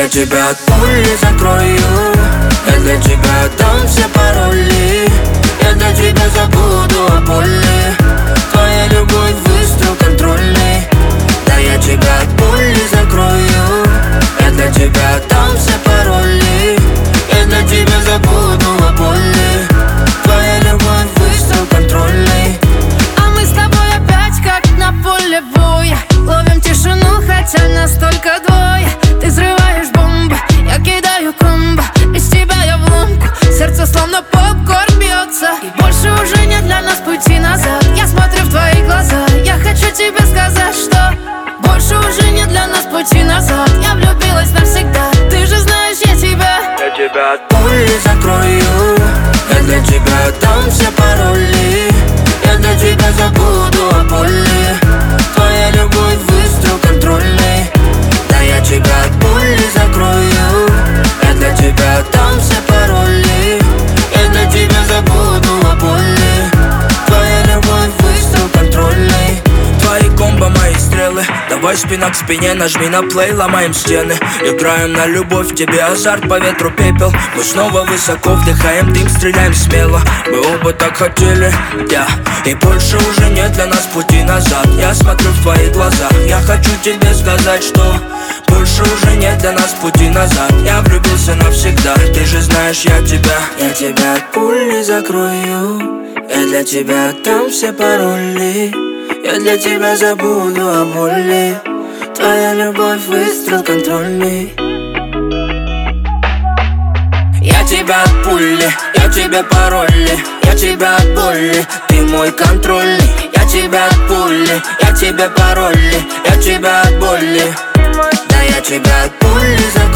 Я тебя от пули закрою, я для тебя отдам все пароли. Я для тебя забуду о боли. Твоя любовь выстрел контрольный. Да я тебя от пули закрою, я для тебя отдам все пароли. Я для тебя забуду о боли. Твоя любовь выстрел контрольный. А мы с тобой опять как на поле боя. Ловим тишину, хотя нас только двое. Ты взрываешь бомбы, я кидаю комбо. Без тебя я в ломку, сердце словно попкорн бьется. И больше уже нет для нас пути назад. Я смотрю в твои глаза, я хочу тебе сказать, что больше уже нет для нас пути назад. Я влюбилась навсегда, ты же знаешь, я тебя от пули закрою, я для тебя отдам все пароли. Я для тебя забуду о боли. Твоя любовь выстрел контрольный. Да я тебя от пули закрою, я для тебя отдам все пароли. Я для тебя забуду о боли. Твоя любовь выстрел контрольный. Твои комбо, мои стрелы. Давай спина к спине, нажми на плей, ломаем стены. Играем на любовь, тебе азарт, по ветру пепел. Мы снова высоко вдыхаем дым, стреляем смело. Мы оба так хотели, и больше уже нет для нас пути назад. Я смотрю в твои глаза, я хочу тебе сказать, что больше уже нет для нас пути назад. Я влюбился навсегда, ты же знаешь, я тебя от пули закрою. Я для тебя отдам все пароли. Я для тебя забуду о боли. Твоя любовь выстрел контрольный. Я тебя от пули, я тебе пароли. Я тебя от боли, ты мой контрольный. Я тебя от пули, я тебе пароли. Я тебя от боли, да я тебя от пули закрою.